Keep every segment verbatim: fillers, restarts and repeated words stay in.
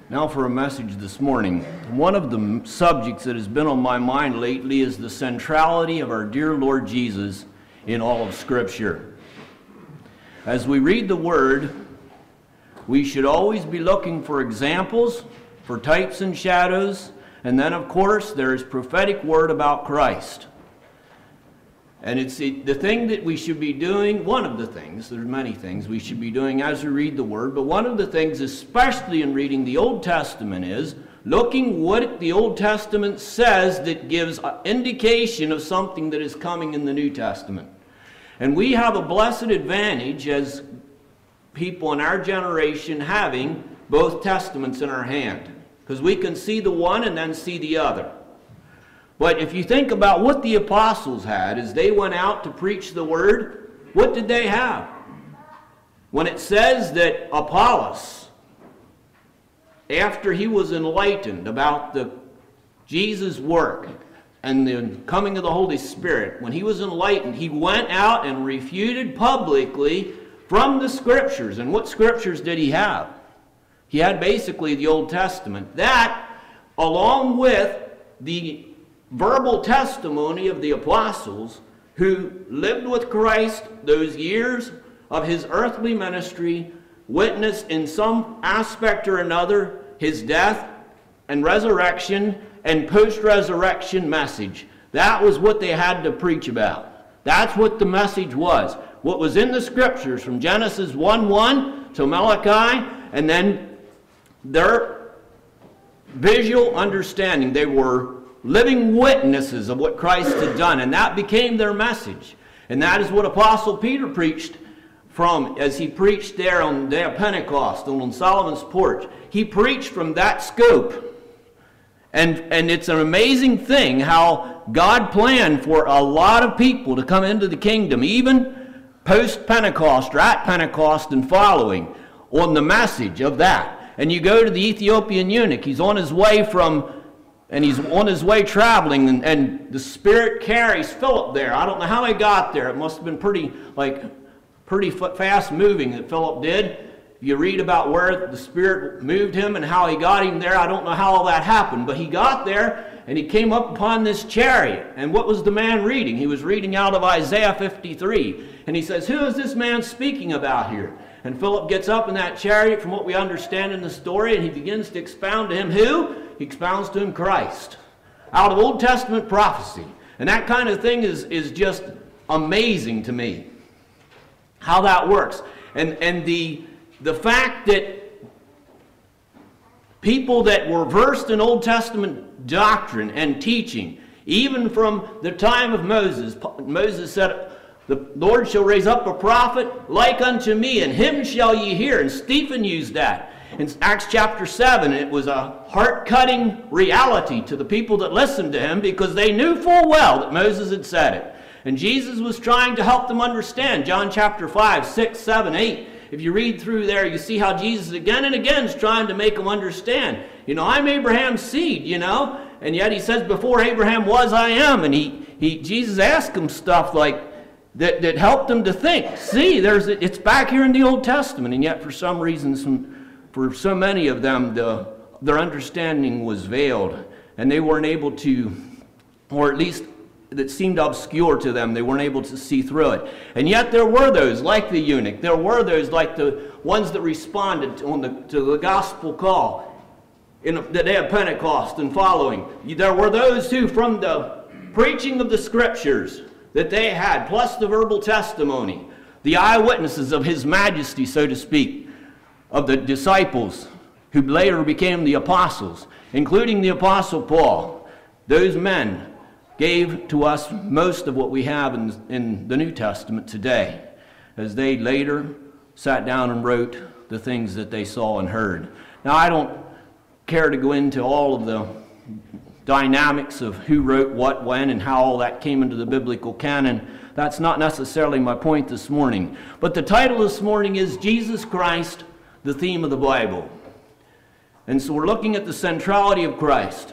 Now for a message this morning. One of the subjects that has been on my mind lately is the centrality of our dear Lord Jesus in all of Scripture. As we read the Word, we should always be looking for examples, for types and shadows, and then of course there is prophetic word about Christ. And it's the, the thing that we should be doing, one of the things, there's many things we should be doing as we read the Word, but one of the things, especially in reading the Old Testament, is looking what the Old Testament says that gives an indication of something that is coming in the New Testament. And we have a blessed advantage as people in our generation having both Testaments in our hand, because we can see the one and then see the other. But if you think about what the apostles had as they went out to preach the word, what did they have? When it says that Apollos, after he was enlightened about the Jesus' work and the coming of the Holy Spirit, when he was enlightened, he went out and refuted publicly from the Scriptures. And what Scriptures did he have? He had basically the Old Testament. That, along with the verbal testimony of the apostles who lived with Christ those years of his earthly ministry, witnessed in some aspect or another his death and resurrection and post-resurrection message. That was what they had to preach about. That's what the message was. What was in the Scriptures from Genesis one one to Malachi, and then their visual understanding. They were living witnesses of what Christ had done, and that became their message. And that is what Apostle Peter preached from, as he preached there on the day of Pentecost and on Solomon's porch. He preached from that scope. And, and it's an amazing thing how God planned for a lot of people to come into the kingdom, even post-Pentecost or at Pentecost and following, on the message of that. And you go to the Ethiopian eunuch. He's on his way from And he's on his way traveling, and, and the Spirit carries Philip there. I don't know how he got there. It must have been pretty, like, pretty fast moving that Philip did. You read about where the Spirit moved him and how he got him there. I don't know how all that happened, but he got there, and he came up upon this chariot. And what was the man reading? He was reading out of Isaiah fifty-three. And he says, who is this man speaking about here? And Philip gets up in that chariot, from what we understand in the story, and he begins to expound to him who? He expounds to him Christ, out of Old Testament prophecy. And that kind of thing is, is just amazing to me, how that works. And, and the, the fact that people that were versed in Old Testament doctrine and teaching, even from the time of Moses, Moses said, the Lord shall raise up a prophet like unto me, and him shall ye hear. And Stephen used that. In Acts chapter seven, it was a heart-cutting reality to the people that listened to him, because they knew full well that Moses had said it. And Jesus was trying to help them understand. John chapter five, six, seven, eight. If you read through there, you see how Jesus again and again is trying to make them understand. You know, I'm Abraham's seed, you know. And yet he says, before Abraham was, I am. And he, he Jesus asked them stuff like that, that helped them to think. See, there's it's back here in the Old Testament. And yet for some reason, some For so many of them, the, their understanding was veiled, and they weren't able to, or at least it seemed obscure to them, they weren't able to see through it. And yet there were those, like the eunuch, there were those like the ones that responded on the, to the gospel call in the day of Pentecost and following. There were those who, from the preaching of the Scriptures that they had, plus the verbal testimony, the eyewitnesses of His majesty, so to speak, of the disciples who later became the apostles, including the Apostle Paul. Those men gave to us most of what we have in, in the New Testament today, as they later sat down and wrote the things that they saw and heard. Now, I don't care to go into all of the dynamics of who wrote what, when, and how all that came into the biblical canon. That's not necessarily my point this morning. But the title this morning is Jesus Christ, the theme of the Bible. And so we're looking at the centrality of Christ.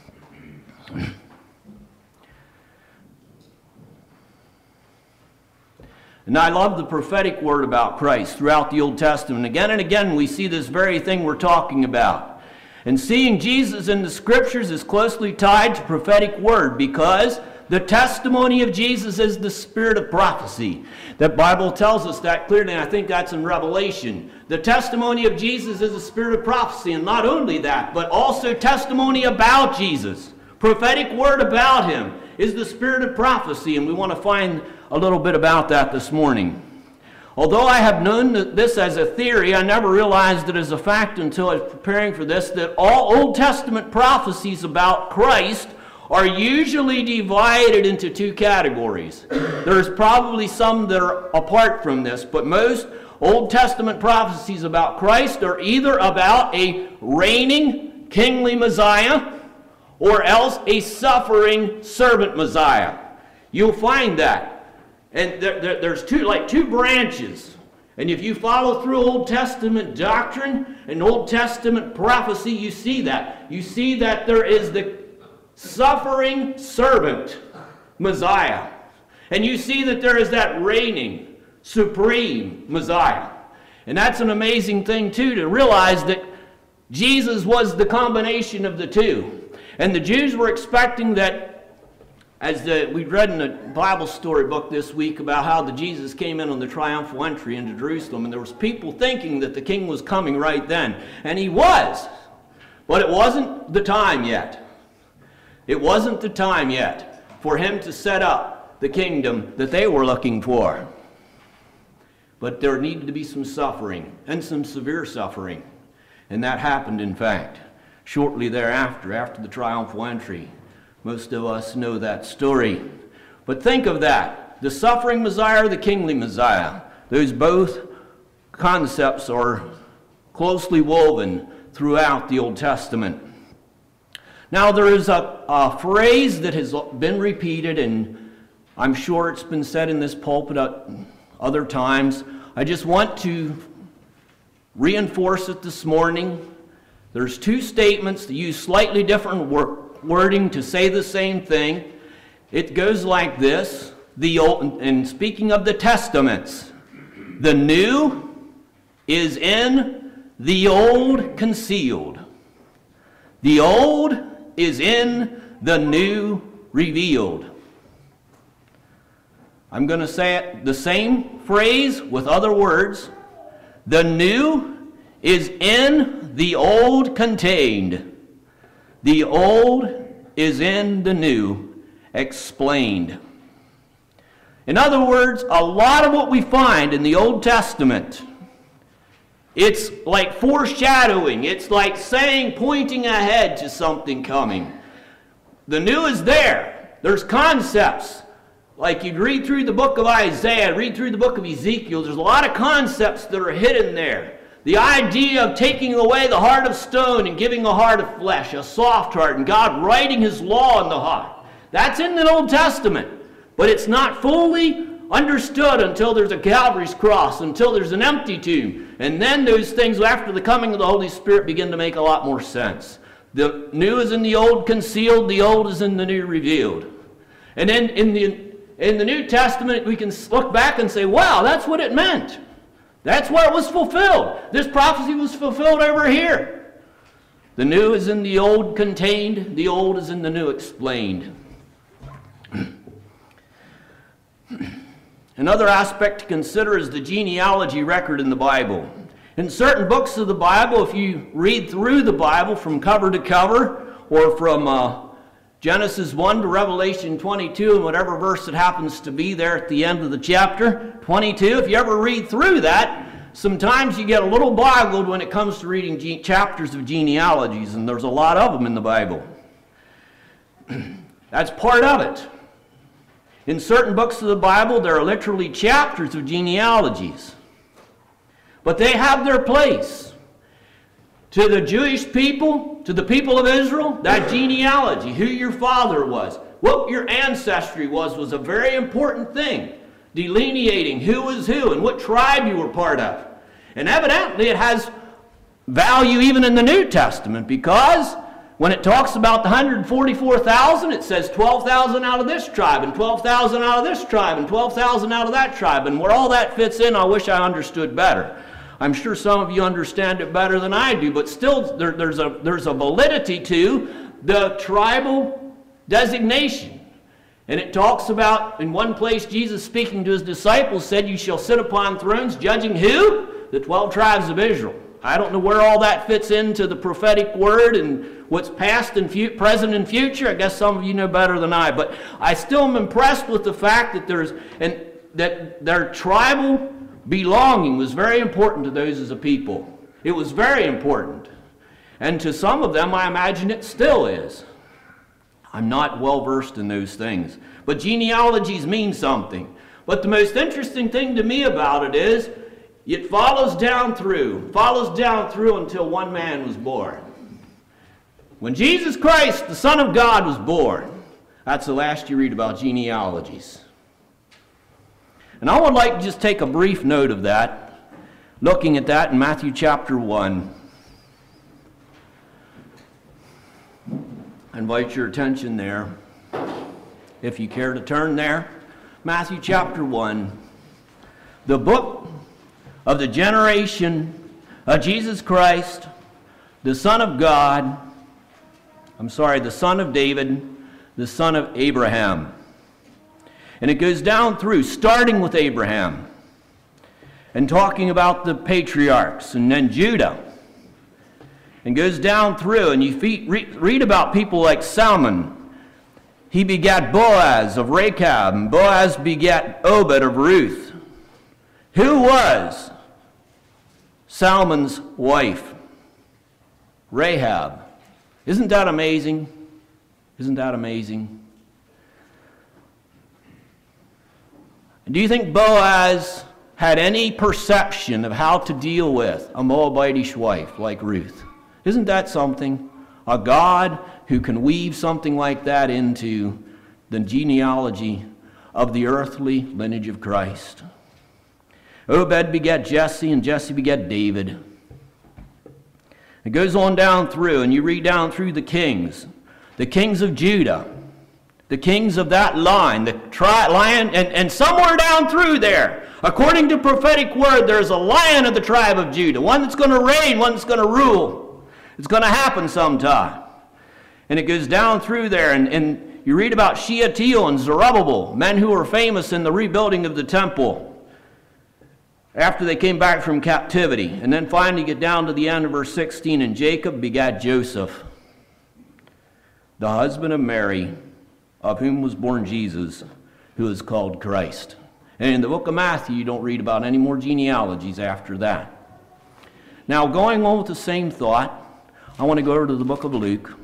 And I love the prophetic word about Christ throughout the Old Testament. Again and again we see this very thing we're talking about. And seeing Jesus in the Scriptures is closely tied to prophetic word, because the testimony of Jesus is the spirit of prophecy. The Bible tells us that clearly, and I think that's in Revelation. The testimony of Jesus is the spirit of prophecy, and not only that, but also testimony about Jesus. Prophetic word about him is the spirit of prophecy, and we want to find a little bit about that this morning. Although I have known this as a theory, I never realized it as a fact until I was preparing for this, that all Old Testament prophecies about Christ are usually divided into two categories. There's probably some that are apart from this, but most Old Testament prophecies about Christ are either about a reigning kingly Messiah or else a suffering servant Messiah. You'll find that. And there, there, there's two, like two branches. And if you follow through Old Testament doctrine and Old Testament prophecy, you see that. You see that there is the suffering servant Messiah. And you see that there is that reigning, supreme Messiah. And that's an amazing thing, too, to realize that Jesus was the combination of the two. And the Jews were expecting that, as the, we read in the Bible story book this week about how the Jesus came in on the triumphal entry into Jerusalem, and there was people thinking that the king was coming right then. And he was. But it wasn't the time yet. It wasn't the time yet for him to set up the kingdom that they were looking for. But there needed to be some suffering, and some severe suffering. And that happened, in fact, shortly thereafter, after the triumphal entry. Most of us know that story. But think of that. The suffering Messiah or the kingly Messiah. Those both concepts are closely woven throughout the Old Testament. Now there is a, a phrase that has been repeated, and I'm sure it's been said in this pulpit at other times. I just want to reinforce it this morning. There's two statements that use slightly different work. wording to say the same thing. It goes like this. The old, and speaking of the testaments, the new is in the old concealed. The old is in the new revealed. I'm going to say it the same phrase with other words. The new is in the old contained. The old is in the new explained. In other words, a lot of what we find in the Old Testament, it's like foreshadowing. It's like saying, pointing ahead to something coming. The new is there. There's concepts. Like you read through the book of Isaiah, read through the book of Ezekiel, there's a lot of concepts that are hidden there. The idea of taking away the heart of stone and giving a heart of flesh, a soft heart, and God writing his law in the heart. That's in the Old Testament. But it's not fully understood until there's a Calvary's cross, until there's an empty tomb. And then those things, after the coming of the Holy Spirit, begin to make a lot more sense. The new is in the old concealed, the old is in the new revealed. And then in the, in the New Testament, we can look back and say, wow, that's what it meant. That's where it was fulfilled. This prophecy was fulfilled over here. The new is in the old contained, the old is in the new explained. Another aspect to consider is the genealogy record in the Bible. In certain books of the Bible, if you read through the Bible from cover to cover, or from uh, Genesis one to Revelation twenty-two, and whatever verse it happens to be there at the end of the chapter, twenty-two, if you ever read through that, sometimes you get a little boggled when it comes to reading ge- chapters of genealogies, and there's a lot of them in the Bible. That's part of it. In certain books of the Bible, there are literally chapters of genealogies. But they have their place. To the Jewish people, to the people of Israel, that genealogy, who your father was, what your ancestry was, was a very important thing. Delineating who was who and what tribe you were part of. And evidently it has value even in the New Testament, because when it talks about the one hundred forty-four thousand, it says twelve thousand out of this tribe, and twelve thousand out of this tribe, and twelve thousand out of that tribe. And where all that fits in, I wish I understood better. I'm sure some of you understand it better than I do, but still there, there's, a, there's a validity to the tribal designation. And it talks about, in one place, Jesus speaking to his disciples said, you shall sit upon thrones judging who? The twelve tribes of Israel. I don't know where all that fits into the prophetic word and what's past and fu- present and future. I guess some of you know better than I. But I still am impressed with the fact that there's and that their tribal belonging was very important to those as a people. It was very important. And to some of them, I imagine it still is. I'm not well versed in those things. But genealogies mean something. But the most interesting thing to me about it is it follows down through, follows down through until one man was born. When Jesus Christ, the Son of God, was born, that's the last you read about genealogies. And I would like to just take a brief note of that, looking at that in Matthew chapter one. I invite your attention there, if you care to turn there. Matthew chapter one, the book of the generation of Jesus Christ, the Son of God, I'm sorry, the Son of David, the son of Abraham. And it goes down through, starting with Abraham, and talking about the patriarchs, and then Judah. And goes down through, and you read about people like Salmon. He begat Boaz of Rechab, and Boaz begat Obed of Ruth. Who was Salmon's wife? Rahab. Isn't that amazing? Isn't that amazing? Do you think Boaz had any perception of how to deal with a Moabitish wife like Ruth? Isn't that something? A God who can weave something like that into the genealogy of the earthly lineage of Christ. Obed begat Jesse, and Jesse begat David. It goes on down through, and you read down through the kings. The kings of Judah. The kings of that line. The tri- lion, and, and somewhere down through there, according to prophetic word, there's a lion of the tribe of Judah. One that's going to reign, one that's going to rule. It's going to happen sometime. And it goes down through there, and, and you read about Shealtiel and Zerubbabel, men who were famous in the rebuilding of the temple after they came back from captivity. And then finally get down to the end of verse sixteen, and Jacob begat Joseph, the husband of Mary, of whom was born Jesus, who is called Christ. And in the book of Matthew, you don't read about any more genealogies after that. Now, going on with the same thought, I want to go over to the book of Luke.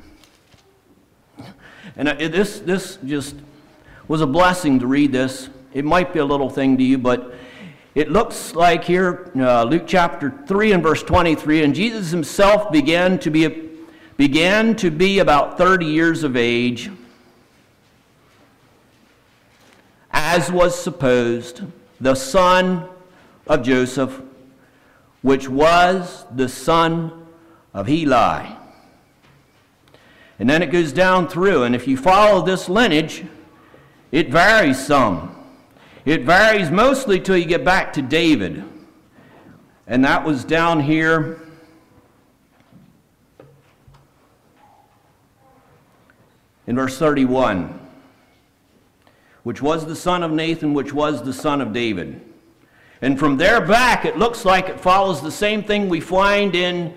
And this, this just was a blessing to read this. It might be a little thing to you, but it looks like here, uh, Luke chapter three and verse twenty-three, and Jesus himself began to be, began to be about thirty years of age, as was supposed, the son of Joseph, which was the son of Heli. And then it goes down through, and if you follow this lineage, it varies some. It varies mostly till you get back to David. And that was down here in verse thirty-one. Which was the son of Nathan, which was the son of David. And from there back, it looks like it follows the same thing we find in,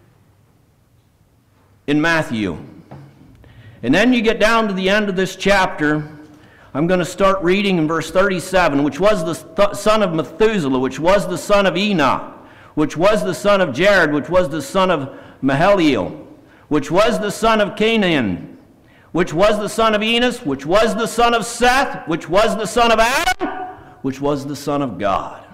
in Matthew. And then you get down to the end of this chapter. I'm going to start reading in verse thirty-seven, which was the th- son of Methuselah, which was the son of Enoch, which was the son of Jared, which was the son of Mahalalel, which was the son of Canaan, which was the son of Enos, which was the son of Seth, which was the son of Adam, which was the son of God.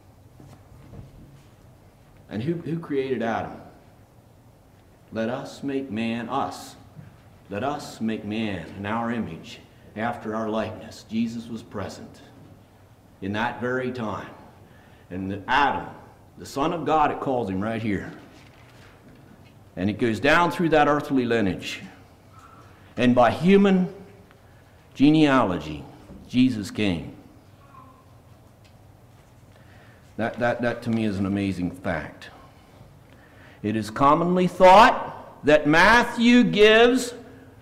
And who, who created Adam? Let us make man, us. Let us make man in our image, after our likeness. Jesus was present in that very time. And Adam, the Son of God, it calls him right here. And it goes down through that earthly lineage. And by human genealogy, Jesus came. That, that, that to me is an amazing fact. It is commonly thought that Matthew gives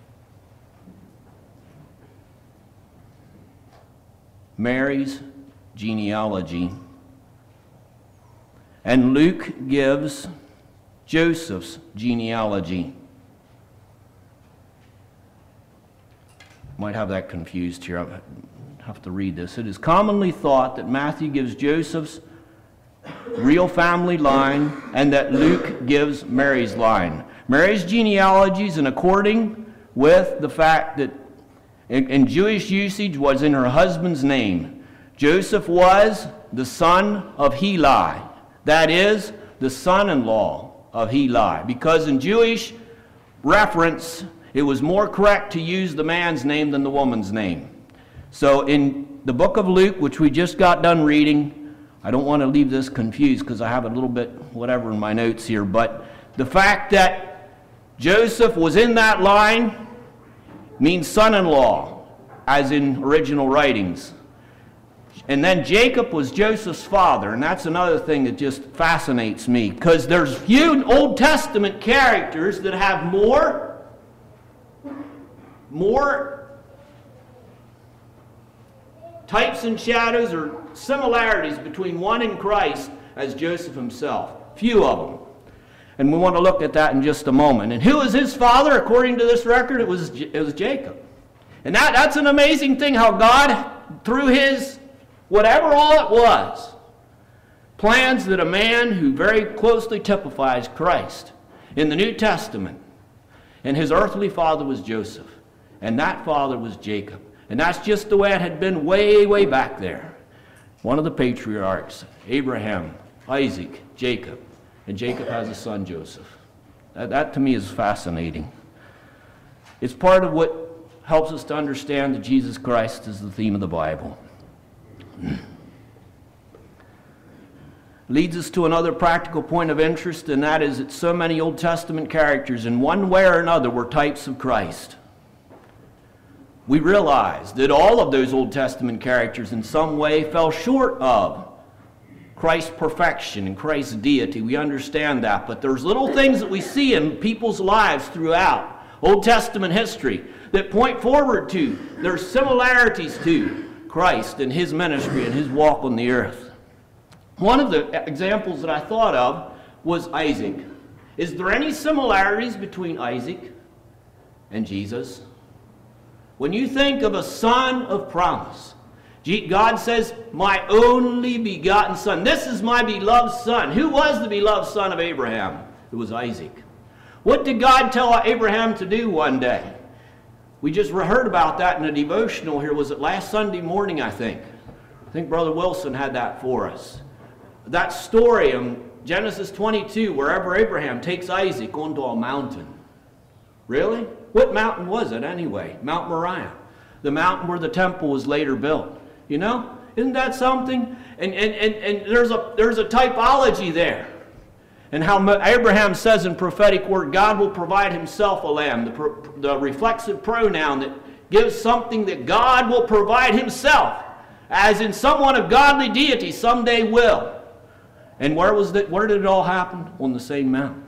Mary's genealogy and Luke gives Joseph's genealogy. Might have that confused here. I have to read this. It is commonly thought that Matthew gives Joseph's real family line and that Luke gives Mary's line. Mary's genealogy is in according with the fact that in, in Jewish usage was in her husband's name. Joseph was the son of Heli, that is, the son-in-law of Heli, because in Jewish reference it was more correct to use the man's name than the woman's name. So in the book of Luke, which we just got done reading, I don't want to leave this confused because I have a little bit whatever in my notes here, but the fact that Joseph was in that line means son-in-law, as in original writings. And then Jacob was Joseph's father, and that's another thing that just fascinates me, because there's few Old Testament characters that have more, more types and shadows or similarities between one and Christ as Joseph himself. Few of them. And we want to look at that in just a moment. And who was his father? According to this record, it was, it was Jacob. And that, that's an amazing thing, how God, through his, whatever all it was, plans that a man who very closely typifies Christ in the New Testament, and his earthly father was Joseph, and that father was Jacob. And that's just the way it had been way, way back there. One of the patriarchs, Abraham, Isaac, Jacob. And Jacob has a son, Joseph. That, that to me is fascinating. It's part of what helps us to understand that Jesus Christ is the theme of the Bible. Leads us to another practical point of interest, and that is that so many Old Testament characters in one way or another were types of Christ. We realize that all of those Old Testament characters in some way fell short of Christ's perfection and Christ's deity. We understand that. But there's little things that we see in people's lives throughout Old Testament history that point forward to, there's similarities to Christ and his ministry and his walk on the earth. One of the examples that I thought of was Isaac. Is there any similarities between Isaac and Jesus? When you think of a son of promise, God says, my only begotten son. This is my beloved son. Who was the beloved son of Abraham? It was Isaac. What did God tell Abraham to do one day? We just heard about that in a devotional here. Was it last Sunday morning, I think? I think Brother Wilson had that for us. That story in Genesis twenty-two, wherever Abraham takes Isaac onto a mountain. Really? What mountain was it anyway? Mount Moriah. The mountain where the temple was later built. You know, isn't that something? And, and, and, and there's, a, there's a typology there. And how Abraham says in prophetic word, God will provide himself a lamb. The, the reflexive pronoun that gives something that God will provide himself. As in someone of godly deity someday will. And where, was that, where did it all happen? On the same mountain.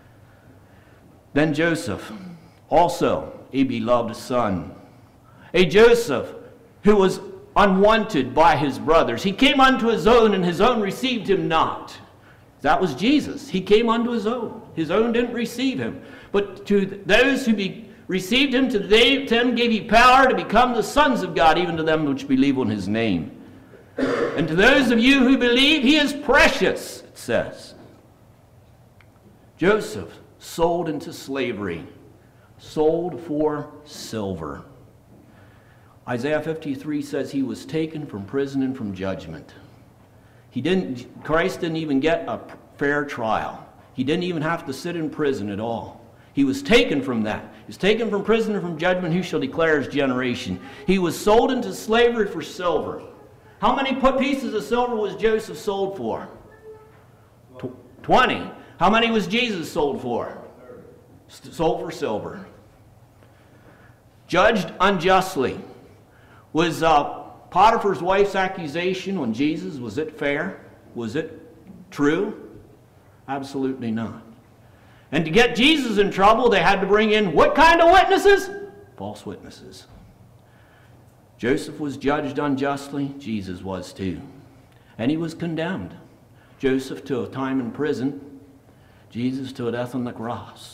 Then Joseph, also a beloved son. A Joseph who was unwanted by his brothers. He came unto his own, and his own received him not. That was Jesus. He came unto his own. His own didn't receive him. But to those who be, received him, to them gave he power to become the sons of God, even to them which believe on his name. And to those of you who believe, he is precious, it says. Joseph, sold into slavery, sold for silver. Isaiah fifty-three says he was taken from prison and from judgment. He didn't, Christ didn't even get a fair trial. He didn't even have to sit in prison at all. He was taken from that. He was taken from prison and from judgment. Who shall declare his generation? He was sold into slavery for silver. How many pieces of silver was Joseph sold for? Twenty. How many was Jesus sold for? Sold for silver. Judged unjustly. Was uh, Potiphar's wife's accusation on Jesus, was it fair? Was it true? Absolutely not. And to get Jesus in trouble, they had to bring in what kind of witnesses? False witnesses. Joseph was judged unjustly. Jesus was too. And he was condemned. Joseph to a time in prison. Jesus to a death on the cross.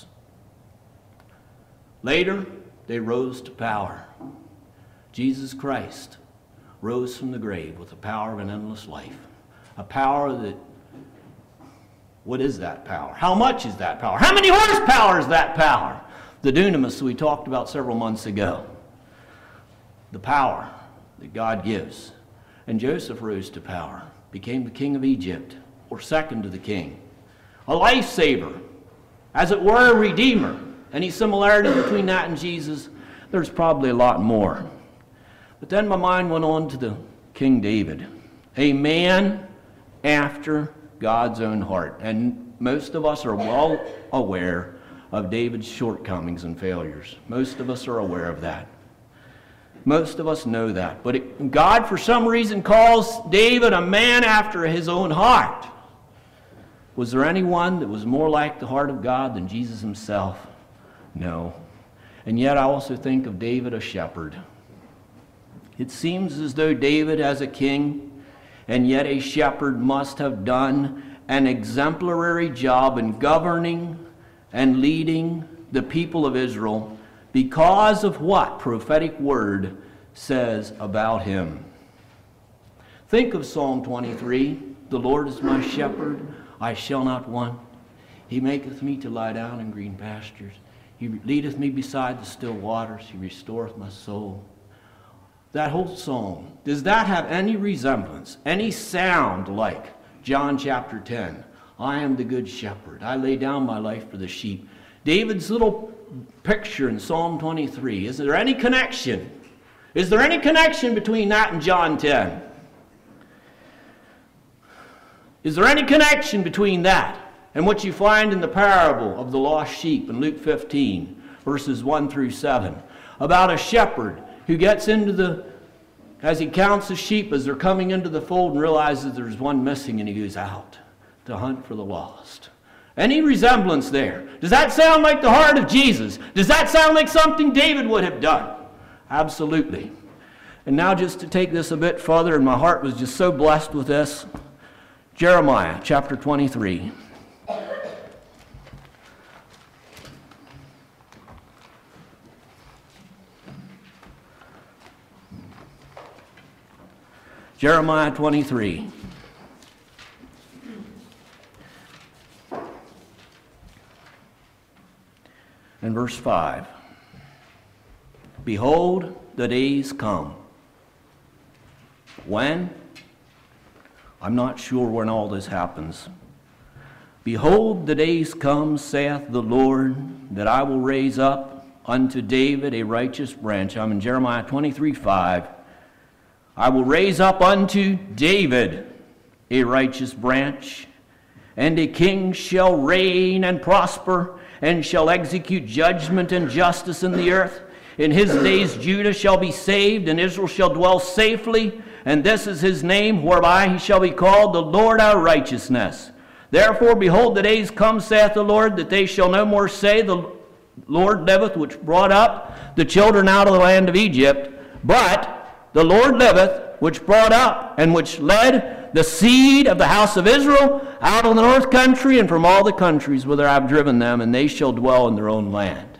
Later, they rose to power. Jesus Christ rose from the grave with the power of an endless life. A power that, what is that power? How much is that power? How many horsepower is that power? The dunamis we talked about several months ago. The power that God gives. And Joseph rose to power, became the king of Egypt, or second to the king. A lifesaver, as it were, a redeemer. Any similarity between that and Jesus? There's probably a lot more. But then my mind went on to the King David, a man after God's own heart. And most of us are well aware of David's shortcomings and failures. Most of us are aware of that. Most of us know that. But it, God, for some reason, calls David a man after his own heart. Was there anyone that was more like the heart of God than Jesus himself? No. And yet I also think of David, a shepherd. It seems as though David, as a king, and yet a shepherd, must have done an exemplary job in governing and leading the people of Israel because of what prophetic word says about him. Think of Psalm twenty-three. The Lord is my shepherd, I shall not want. He maketh me to lie down in green pastures. He leadeth me beside the still waters. He restoreth my soul. That whole psalm, does that have any resemblance, any sound like John chapter ten? I am the good shepherd. I lay down my life for the sheep. David's little picture in Psalm twenty-three, is there any connection? Is there any connection between that and John ten? Is there any connection between that and what you find in the parable of the lost sheep in Luke fifteen, verses one through seven, about a shepherd who gets into the, as he counts the sheep as they're coming into the fold and realizes there's one missing, and he goes out to hunt for the lost. Any resemblance there? Does that sound like the heart of Jesus? Does that sound like something David would have done? Absolutely. And now just to take this a bit further, and my heart was just so blessed with this, Jeremiah chapter twenty-three. Jeremiah twenty-three. And verse five. Behold, the days come. When? I'm not sure when all this happens. Behold, the days come, saith the Lord, that I will raise up unto David a righteous branch. I'm in Jeremiah twenty-three, five. I will raise up unto David a righteous branch, and a king shall reign and prosper, and shall execute judgment and justice in the earth. In his days Judah shall be saved, and Israel shall dwell safely, and this is his name, whereby he shall be called the Lord our righteousness. Therefore, behold, the days come, saith the Lord, that they shall no more say, the Lord liveth, which brought up the children out of the land of Egypt, but the Lord liveth, which brought up and which led the seed of the house of Israel out of the north country and from all the countries whither I have driven them, and they shall dwell in their own land.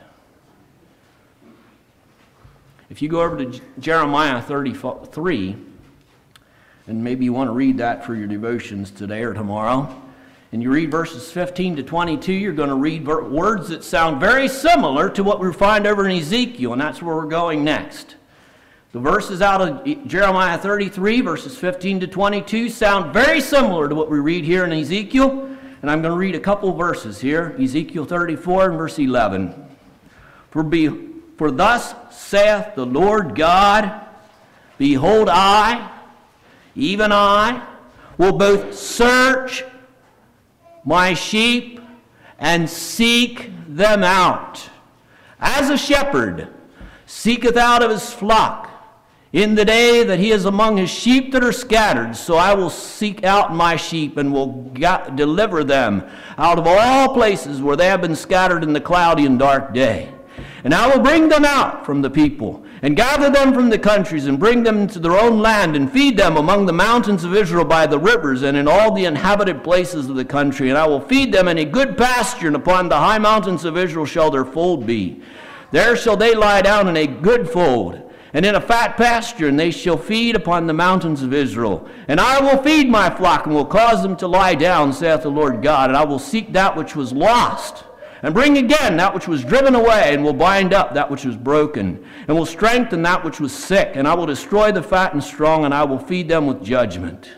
If you go over to Jeremiah thirty-three, and maybe you want to read that for your devotions today or tomorrow, and you read verses fifteen to twenty-two, you're going to read words that sound very similar to what we find over in Ezekiel, and that's where we're going next. The verses out of Jeremiah thirty-three, verses fifteen to twenty-two, sound very similar to what we read here in Ezekiel. And I'm going to read a couple verses here. Ezekiel thirty-four and verse eleven. For, be, for thus saith the Lord God, behold, I, even I, will both search my sheep and seek them out, as a shepherd seeketh out of his flock in the day that he is among his sheep that are scattered. So I will seek out my sheep and will ga- deliver them out of all places where they have been scattered in the cloudy and dark day. And I will bring them out from the people, and gather them from the countries, and bring them into their own land, and feed them among the mountains of Israel by the rivers, and in all the inhabited places of the country. And I will feed them in a good pasture, and upon the high mountains of Israel shall their fold be. There shall they lie down in a good fold, and in a fat pasture, and they shall feed upon the mountains of Israel. And I will feed my flock, and will cause them to lie down, saith the Lord God. And I will seek that which was lost, and bring again that which was driven away, and will bind up that which was broken, and will strengthen that which was sick. And I will destroy the fat and strong, and I will feed them with judgment.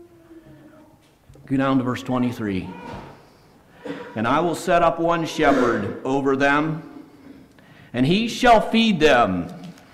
Go down to verse twenty-three. And I will set up one shepherd over them, and he shall feed them,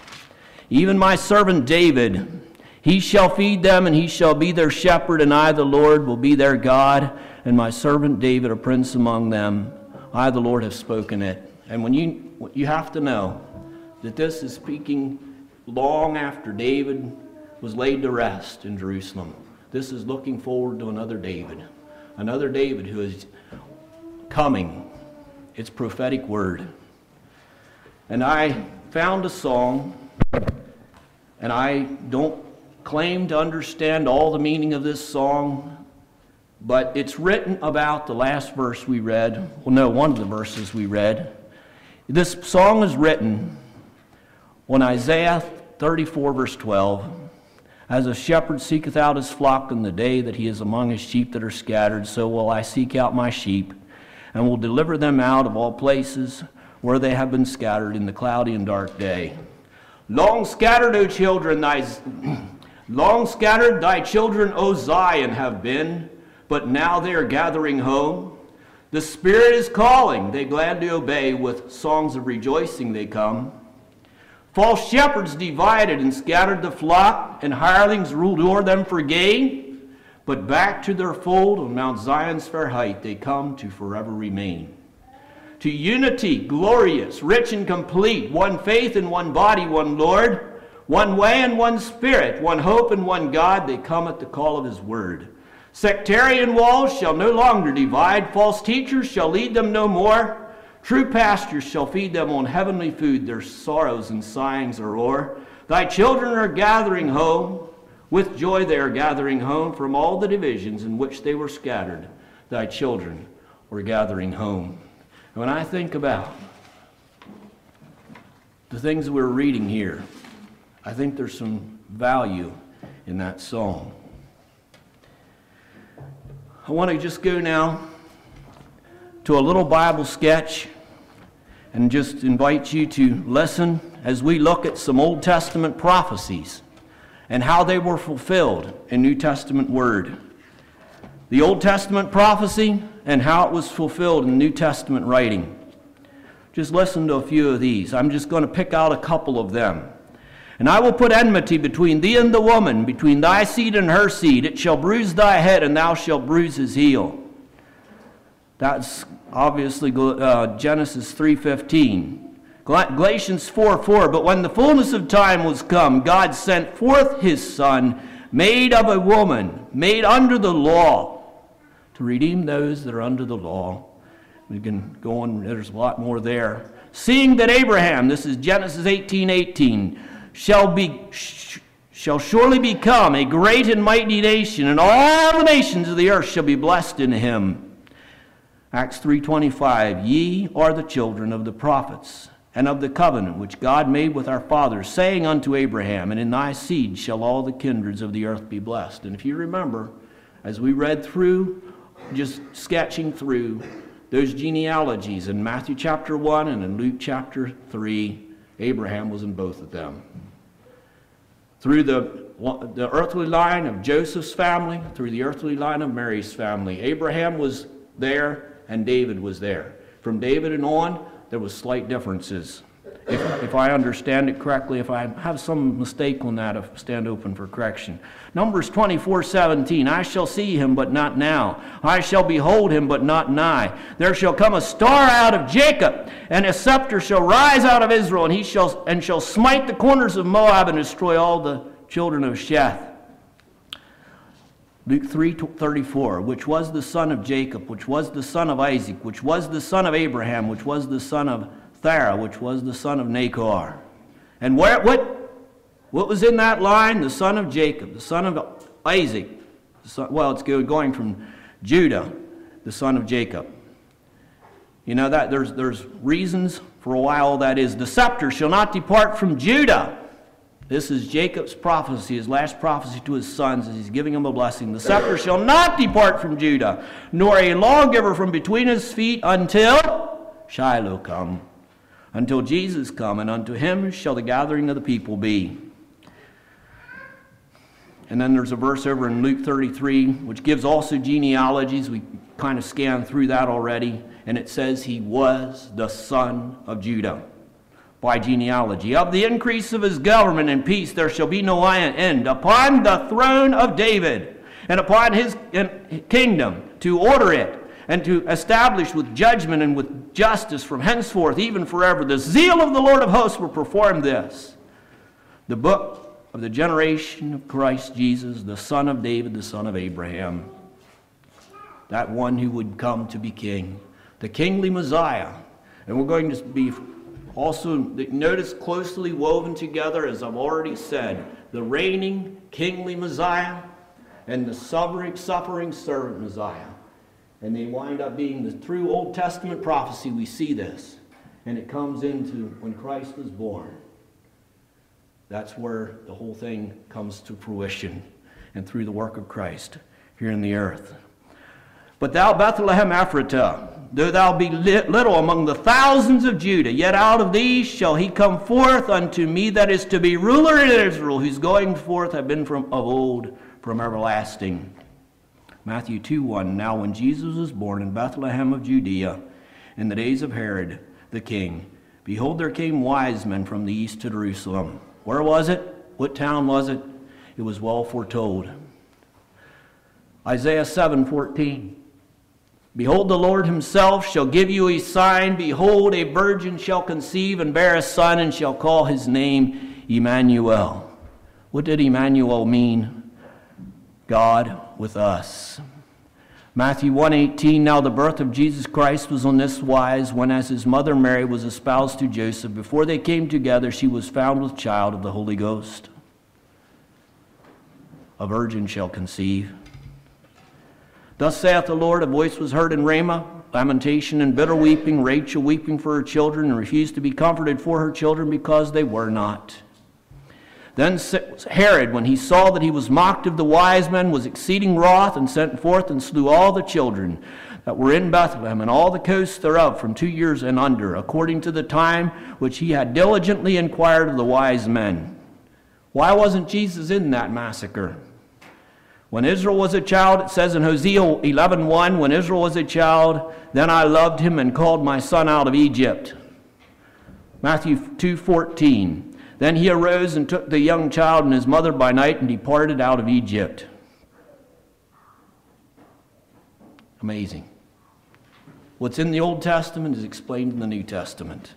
even my servant David. He shall feed them, and he shall be their shepherd, and I, the Lord, will be their God, and my servant David a prince among them. I, the Lord, have spoken it. And when you, you have to know that this is speaking long after David was laid to rest in Jerusalem. This is looking forward to another David, another David who is coming. It's prophetic word. And I found a song, and I don't claim to understand all the meaning of this song, but it's written about the last verse we read. Well, no, one of the verses we read. This song is written on Isaiah thirty-four, verse twelve. As a shepherd seeketh out his flock in the day that he is among his sheep that are scattered, so will I seek out my sheep, and will deliver them out of all places where they have been scattered in the cloudy and dark day. Long scattered, O children, thy long scattered thy children, O Zion, have been, but now they are gathering home. The Spirit is calling, they gladly obey, with songs of rejoicing they come. False shepherds divided and scattered the flock, and hirelings ruled o'er them for gain. But back to their fold on Mount Zion's fair height they come to forever remain. To unity, glorious, rich and complete, one faith and one body, one Lord, one way and one Spirit, one hope and one God, they come at the call of his word. Sectarian walls shall no longer divide, false teachers shall lead them no more. True pastures shall feed them on heavenly food, their sorrows and sighings are o'er. Thy children are gathering home, with joy they are gathering home from all the divisions in which they were scattered. Thy children were gathering home. And when I think about the things that we're reading here, I think there's some value in that song. I want to just go now to a little Bible sketch and just invite you to listen as we look at some Old Testament prophecies and how they were fulfilled in New Testament word. The Old Testament prophecy and how it was fulfilled in New Testament writing. Just listen to a few of these. I'm just going to pick out a couple of them. And I will put enmity between thee and the woman, between thy seed and her seed. It shall bruise thy head, and thou shalt bruise his heel. That's obviously uh, Genesis three fifteen. Galatians four four. But when the fullness of time was come, God sent forth his Son, made of a woman, made under the law, to redeem those that are under the law. We can go on, there's a lot more there. Seeing that Abraham, this is Genesis eighteen eighteen, shall be sh shall surely become a great and mighty nation, and all the nations of the earth shall be blessed in him. Acts three twenty-five, ye are the children of the prophets, and of the covenant which God made with our fathers, saying unto Abraham, and in thy seed shall all the kindreds of the earth be blessed. And if you remember, as we read through, just sketching through those genealogies in Matthew chapter one and in Luke chapter three, Abraham was in both of them. Through the, the earthly line of Joseph's family, through the earthly line of Mary's family, Abraham was there and David was there. From David and on, there was slight differences. if, if I understand it correctly. If I have some mistake on that, I stand open for correction. Numbers twenty-four seventeen, I shall see him, but not now. I shall behold him, but not nigh. There shall come a star out of Jacob, and a scepter shall rise out of Israel, and he shall and shall smite the corners of Moab and destroy all the children of Sheth. Luke three thirty-four, which was the son of Jacob, which was the son of Isaac, which was the son of Abraham, which was the son of Thara, which was the son of Nachor. And where, what, what was in that line? The son of Jacob, the son of Isaac. The son, well, it's going from Judah, the son of Jacob. You know that there's there's reasons for why all that is. The scepter shall not depart from Judah. This is Jacob's prophecy, his last prophecy to his sons as he's giving them a blessing. The scepter shall not depart from Judah, nor a lawgiver from between his feet until Shiloh come, until Jesus come, and unto him shall the gathering of the people be. And then there's a verse over in Luke thirty-three, which gives also genealogies. We kind of scanned through that already. And it says he was the son of Judah by genealogy. Of the increase of his government and peace there shall be no end upon the throne of David and upon his kingdom, to order it and to establish with judgment and with justice from henceforth even forever. The zeal of the Lord of hosts will perform this. The book of the generation of Christ Jesus, the son of David, the son of Abraham. That one who would come to be king. The kingly Messiah. And we're going to be also, notice, closely woven together, as I've already said, the reigning kingly Messiah and the suffering, suffering servant Messiah. And they wind up being the through Old Testament prophecy. We see this. And it comes into when Christ was born. That's where the whole thing comes to fruition. And through the work of Christ here in the earth. But thou, Bethlehem Ephratah, though thou be little among the thousands of Judah, yet out of thee shall he come forth unto me that is to be ruler in Israel, whose going forth have been from of old, from everlasting. Matthew two one, now when Jesus was born in Bethlehem of Judea, in the days of Herod the king, behold, there came wise men from the east to Jerusalem. Where was it? What town was it? It was well foretold. Isaiah seven fourteen. Behold, the Lord himself shall give you a sign. Behold, a virgin shall conceive and bear a son, and shall call his name Emmanuel. What did Emmanuel mean? God with us. Matthew one eighteen, now the birth of Jesus Christ was on this wise, when as his mother Mary was espoused to Joseph, before they came together, she was found with child of the Holy Ghost. A virgin shall conceive. Thus saith the Lord, a voice was heard in Ramah, lamentation and bitter weeping, Rachel weeping for her children, and refused to be comforted for her children because they were not. Then Herod, when he saw that he was mocked of the wise men, was exceeding wroth, and sent forth and slew all the children that were in Bethlehem, and all the coasts thereof, from two years and under, according to the time which he had diligently inquired of the wise men. Why wasn't Jesus in that massacre? When Israel was a child, it says in Hosea eleven one, when Israel was a child, then I loved him and called my son out of Egypt. Matthew two fourteen, then he arose and took the young child and his mother by night and departed out of Egypt. Amazing. What's in the Old Testament is explained in the New Testament.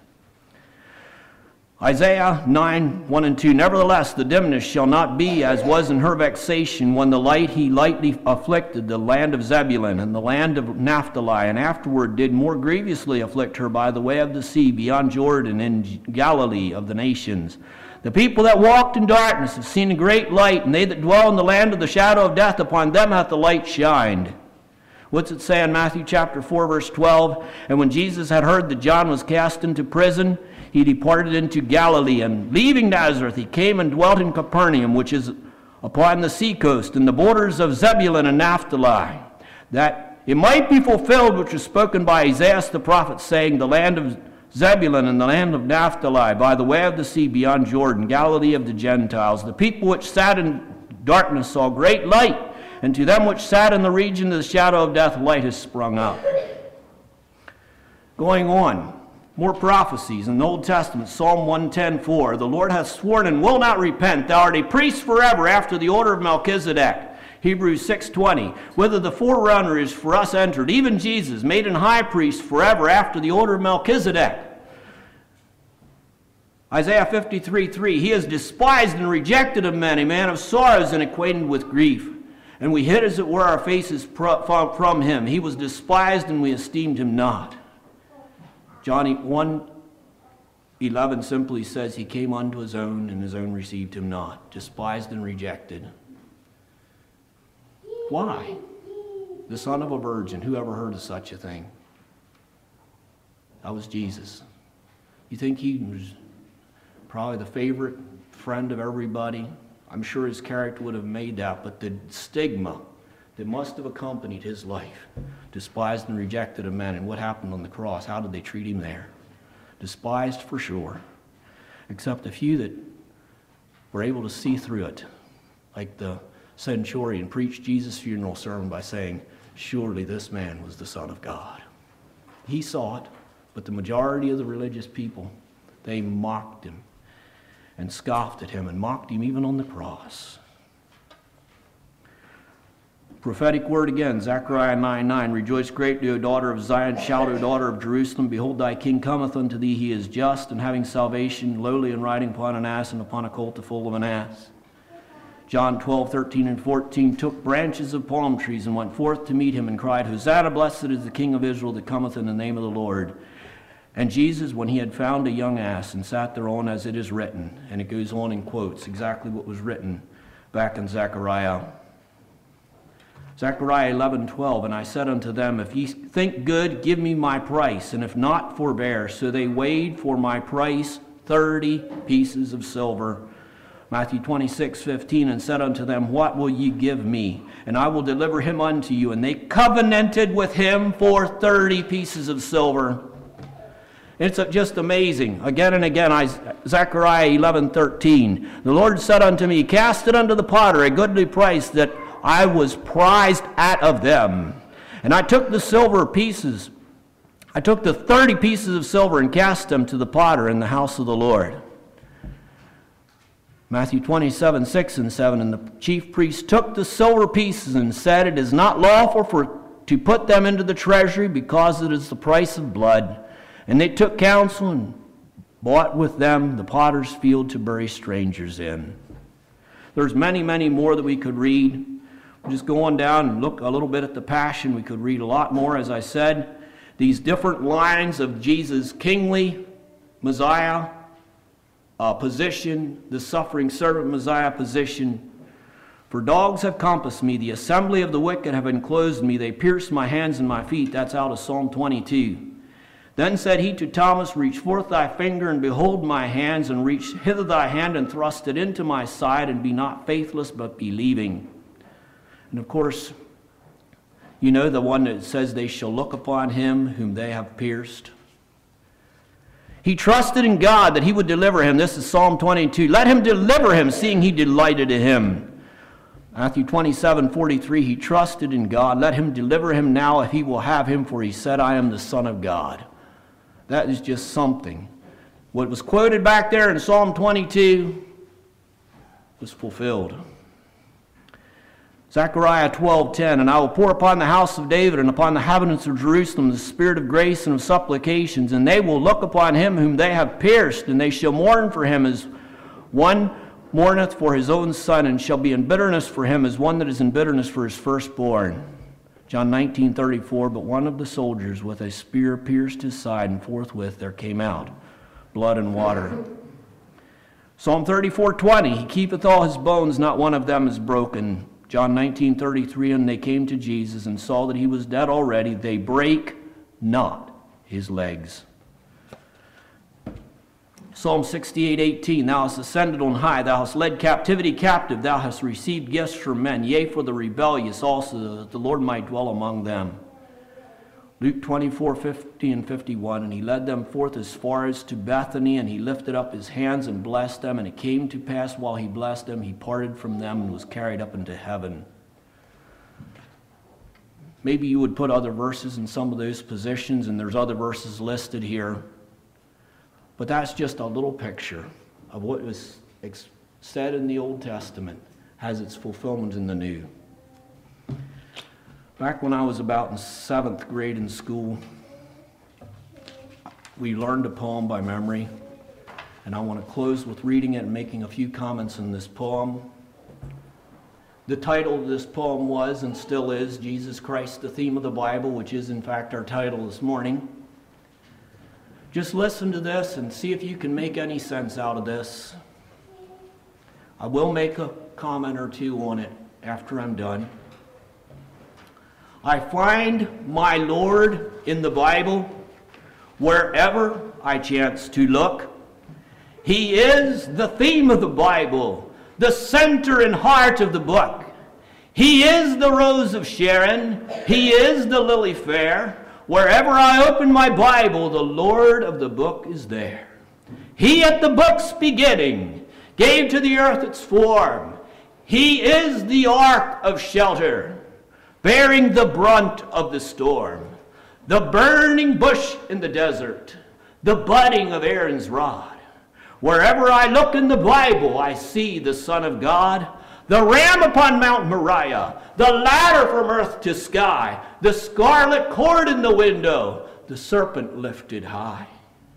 Isaiah nine, one and two, nevertheless the dimness shall not be as was in her vexation, when the light he lightly afflicted the land of Zebulun and the land of Naphtali, and afterward did more grievously afflict her by the way of the sea beyond Jordan in Galilee of the nations. The people that walked in darkness have seen a great light, and they that dwell in the land of the shadow of death, upon them hath the light shined. What's it say in Matthew chapter four, verse twelve? And when Jesus had heard that John was cast into prison, he departed into Galilee, and leaving Nazareth, he came and dwelt in Capernaum, which is upon the seacoast, in the borders of Zebulun and Naphtali, that it might be fulfilled which was spoken by Isaiah the prophet, saying, the land of Zebulun and the land of Naphtali, by the way of the sea beyond Jordan, Galilee of the Gentiles. The people which sat in darkness saw great light, and to them which sat in the region of the shadow of death, light has sprung up. Going on. More prophecies in the Old Testament. Psalm one ten four. The Lord hath sworn and will not repent. Thou art a priest forever after the order of Melchizedek. Hebrews six twenty. Whither the forerunner is for us entered, even Jesus, made an high priest forever after the order of Melchizedek. Isaiah fifty-three three. He is despised and rejected of men, a man of sorrows and acquainted with grief. And we hid as it were our faces from him. He was despised and we esteemed him not. John one eleven simply says, he came unto his own, and his own received him not. Despised and rejected. Why? The son of a virgin. Who ever heard of such a thing? That was Jesus. You think he was probably the favorite friend of everybody? I'm sure his character would have made that, but the stigma that must have accompanied his life, despised and rejected of men. And what happened on the cross? How did they treat him there? Despised for sure, except a few that were able to see through it, like the centurion preached Jesus' funeral sermon by saying, surely this man was the Son of God. He saw it, but the majority of the religious people, they mocked him and scoffed at him and mocked him even on the cross. Prophetic word again, Zechariah nine nine. Rejoice greatly, O daughter of Zion. Shout, O daughter of Jerusalem. Behold, thy king cometh unto thee. He is just and having salvation, lowly and riding upon an ass, and upon a colt the foal of an ass. John twelve thirteen and fourteen. Took branches of palm trees and went forth to meet him and cried, Hosanna, blessed is the King of Israel that cometh in the name of the Lord. And Jesus, when he had found a young ass and sat thereon, as it is written, and it goes on in quotes exactly what was written back in Zechariah. Zechariah eleven twelve, and I said unto them, if ye think good, give me my price, and if not, forbear. So they weighed for my price thirty pieces of silver. Matthew twenty-six fifteen, and said unto them, what will ye give me? And I will deliver him unto you. And they covenanted with him for thirty pieces of silver. It's just amazing. Again and again, I, Zechariah eleven thirteen, the Lord said unto me, cast it unto the potter, a goodly price that I was prized at of them. And I took the silver pieces, I took the thirty pieces of silver and cast them to the potter in the house of the Lord. Matthew twenty-seven six and seven, and the chief priest took the silver pieces and said, it is not lawful for to put them into the treasury, because it is the price of blood. And they took counsel and bought with them the potter's field to bury strangers in. There's many, many more that we could read. We'll just go on down and look a little bit at the Passion. We could read a lot more, as I said. These different lines of Jesus' kingly Messiah uh, position, the suffering servant Messiah position. For dogs have compassed me, the assembly of the wicked have enclosed me, they pierced my hands and my feet. That's out of Psalm twenty-two. Then said he to Thomas, reach forth thy finger, and behold my hands, and reach hither thy hand, and thrust it into my side, and be not faithless, but believing. And of course, you know the one that says they shall look upon him whom they have pierced. He trusted in God that he would deliver him. This is Psalm twenty-two. Let him deliver him, seeing he delighted in him. Matthew twenty-seven forty-three, he trusted in God. Let him deliver him now if he will have him, for he said, I am the Son of God. That is just something. What was quoted back there in Psalm twenty-two was fulfilled. Zechariah twelve ten, and I will pour upon the house of David and upon the inhabitants of Jerusalem the spirit of grace and of supplications, and they will look upon him whom they have pierced, and they shall mourn for him as one mourneth for his own son, and shall be in bitterness for him as one that is in bitterness for his firstborn. John nineteen thirty-four, but one of the soldiers with a spear pierced his side, and forthwith there came out blood and water. Psalm thirty-four twenty, he keepeth all his bones, not one of them is broken. John nineteen thirty-three, and they came to Jesus and saw that he was dead already. They break not his legs. Psalm sixty-eight eighteen, thou hast ascended on high, thou hast led captivity captive, thou hast received gifts from men, yea, for the rebellious also, that the Lord might dwell among them. Luke twenty-four fifty and fifty-one, and he led them forth as far as to Bethany, and he lifted up his hands and blessed them, and it came to pass while he blessed them, he parted from them and was carried up into heaven. Maybe you would put other verses in some of those positions, and there's other verses listed here. But that's just a little picture of what was said in the Old Testament has its fulfillment in the New. Back when I was about in seventh grade in school, we learned a poem by memory, and I want to close with reading it and making a few comments on this poem. The title of this poem was, and still is, Jesus Christ, the theme of the Bible, which is in fact our title this morning. Just listen to this and see if you can make any sense out of this. I will make a comment or two on it after I'm done. I find my Lord in the Bible wherever I chance to look. He is the theme of the Bible, the center and heart of the book. He is the rose of Sharon. He is the lily fair. Wherever I open my Bible, the Lord of the book is there. He at the book's beginning gave to the earth its form. He is the ark of shelter, bearing the brunt of the storm. The burning bush in the desert, the budding of Aaron's rod. Wherever I look in the Bible, I see the Son of God, the ram upon Mount Moriah, the ladder from earth to sky, the scarlet cord in the window, the serpent lifted high.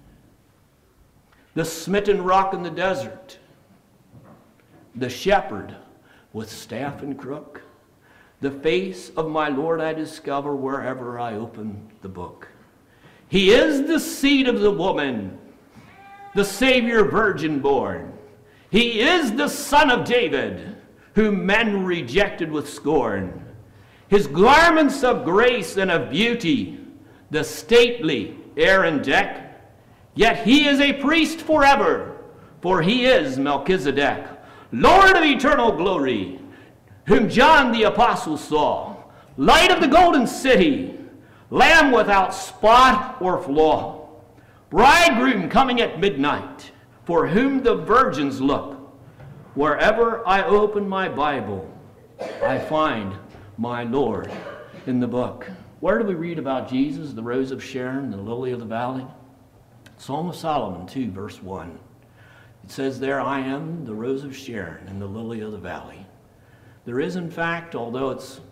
The smitten rock in the desert, the shepherd with staff and crook. The face of my Lord I discover wherever I open the book. He is the seed of the woman, the Savior virgin born. He is the Son of David, whom men rejected with scorn. His garments of grace and of beauty, the stately Aaron deck. Yet he is a priest forever, for he is Melchizedek, Lord of eternal glory, whom John the Apostle saw, light of the golden city, lamb without spot or flaw, bridegroom coming at midnight, for whom the virgins look. Wherever I open my Bible, I find my Lord in the book. Where do we read about Jesus, the rose of Sharon, the lily of the valley? Psalm of Solomon two, verse one. It says there, I am the rose of Sharon and the lily of the valley. There is, in fact, although it's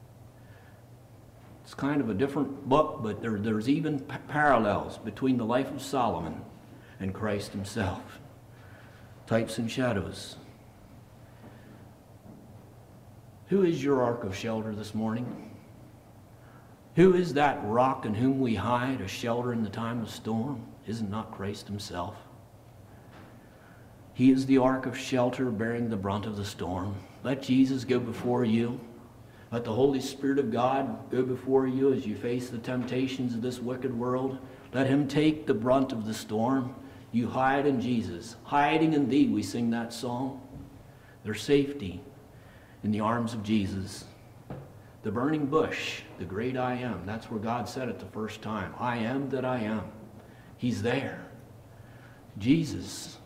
it's kind of a different book, but there, there's even p- parallels between the life of Solomon and Christ himself. Types and shadows. Who is your ark of shelter this morning? Who is that rock in whom we hide, a shelter in the time of storm? Is it not Christ himself? He is the ark of shelter bearing the brunt of the storm. Let Jesus go before you. Let the Holy Spirit of God go before you as you face the temptations of this wicked world. Let him take the brunt of the storm. You hide in Jesus. Hiding in thee, we sing that song. There's safety in the arms of Jesus. The burning bush, the great I am. That's where God said it the first time. I am that I am. He's there. Jesus.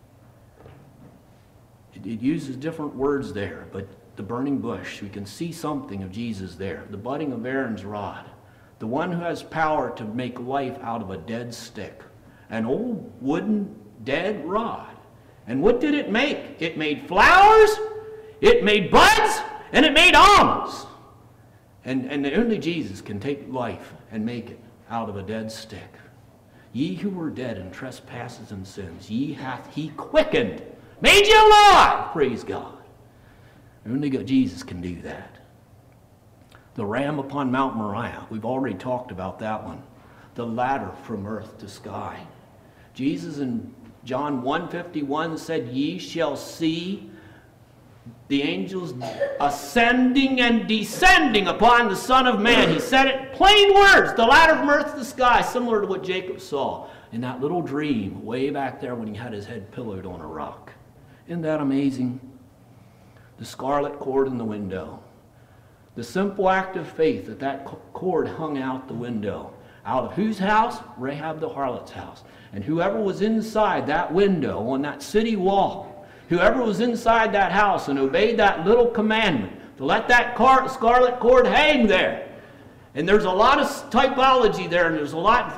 It, it uses different words there, but the burning bush, we can see something of Jesus there. The budding of Aaron's rod. The one who has power to make life out of a dead stick. An old wooden dead rod. And what did it make? It made flowers, it made buds, and it made almonds. And, and only Jesus can take life and make it out of a dead stick. Ye who were dead in trespasses and sins, ye hath he quickened, made you alive, praise God. Only God, Jesus can do that. The ram upon Mount Moriah, we've already talked about that one. The ladder from earth to sky. Jesus in John one fifty-one said, ye shall see the angels ascending and descending upon the Son of Man. He said it plain words, the ladder from earth to the sky, similar to what Jacob saw in that little dream way back there when he had his head pillowed on a rock. Isn't that amazing? The scarlet cord in the window. The simple act of faith that that cord hung out the window. Out of whose house? Rahab the harlot's house. And whoever was inside that window on that city wall, whoever was inside that house and obeyed that little commandment to let that car, scarlet cord hang there. And there's a lot of typology there, and there's a lot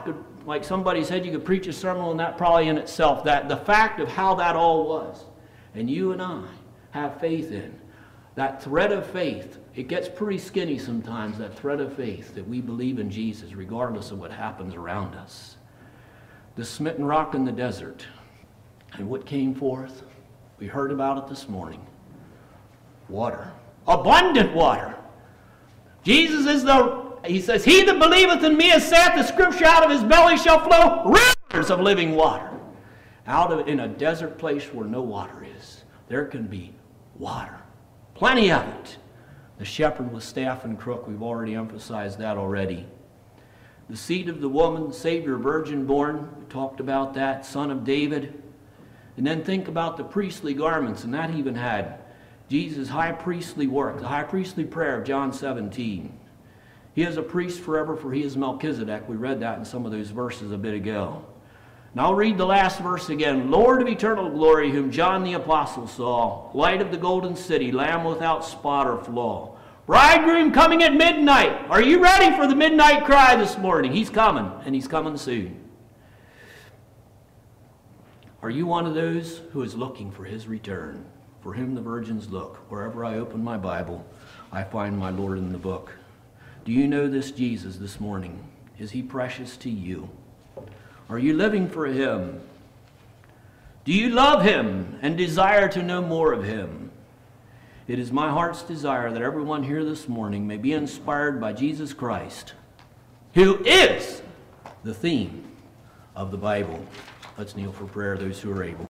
like somebody said, you could preach a sermon on that probably in itself, that the fact of how that all was. And you and I have faith in. That thread of faith, it gets pretty skinny sometimes, that thread of faith that we believe in Jesus regardless of what happens around us. The smitten rock in the desert. And what came forth? We heard about it this morning. Water. Abundant water. Jesus is the, he says, he that believeth in me, as saith the scripture, out of his belly shall flow rivers of living water. Out of, in a desert place where no water is, there can be water. Plenty of it. The shepherd with staff and crook, we've already emphasized that already. The seed of the woman, the Savior, virgin born, we talked about that, son of David. And then think about the priestly garments, and that even had Jesus' high priestly work, the high priestly prayer of John seventeen. He is a priest forever, for he is Melchizedek. We read that in some of those verses a bit ago. Now I'll read the last verse again. Lord of eternal glory, whom John the Apostle saw, light of the golden city, lamb without spot or flaw. Bridegroom coming at midnight. Are you ready for the midnight cry this morning? He's coming, and he's coming soon. Are you one of those who is looking for his return, for whom the virgins look? Wherever I open my Bible, I find my Lord in the book. Do you know this Jesus this morning? Is he precious to you? Are you living for him? Do you love him and desire to know more of him? It is my heart's desire that everyone here this morning may be inspired by Jesus Christ, who is the theme of the Bible. Let's kneel for prayer, those who are able.